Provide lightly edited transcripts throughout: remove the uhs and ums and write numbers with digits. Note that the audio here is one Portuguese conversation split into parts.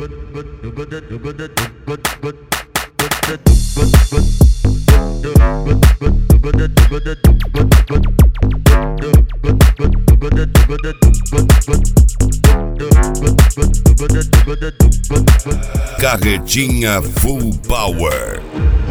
Carretinha Full Power.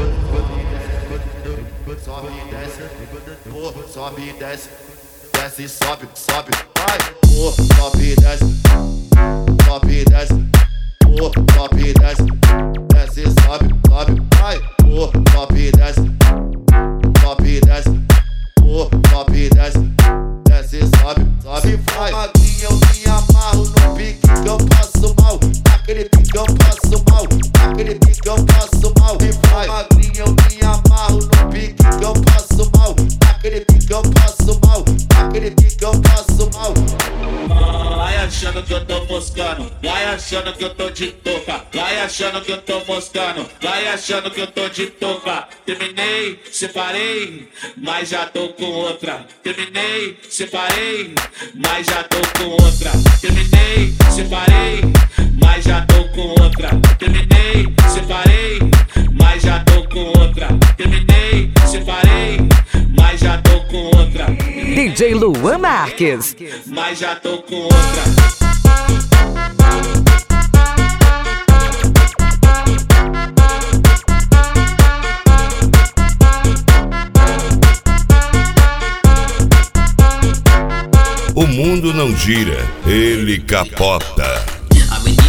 Sobe e desce, sobe e desce, desce e sobe, sobe, vai. Sobe e desce, sobe e desce, sobe e desce, desce e sobe, sobe, vai. Sobe e desce, sobe e desce, sobe e desce, desce e sobe, sobe, vai. Magrinha, eu me amarro no pique que eu passo mal, naquele pique que eu passo mal, naquele pique que eu passo mal, e vai. Magrinha, eu me amarro no pique que eu passo mal, naquele pique que eu passo mal, naquele pique que eu passo mal. Vai achando que eu tô moscando, vai achando que eu tô de touca, vai achando que eu tô moscando, vai achando que eu tô de touca. Terminei, separei, mas já tô com outra. Terminei, separei, mas já tô com outra. Terminei, separei, mas já tô com outra. Terminei, separei, mas já tô com outra. Terminei, separei, mas já tô com outra. DJ Luan Marques. Mas já tô com outra. O mundo não gira, ele capota. A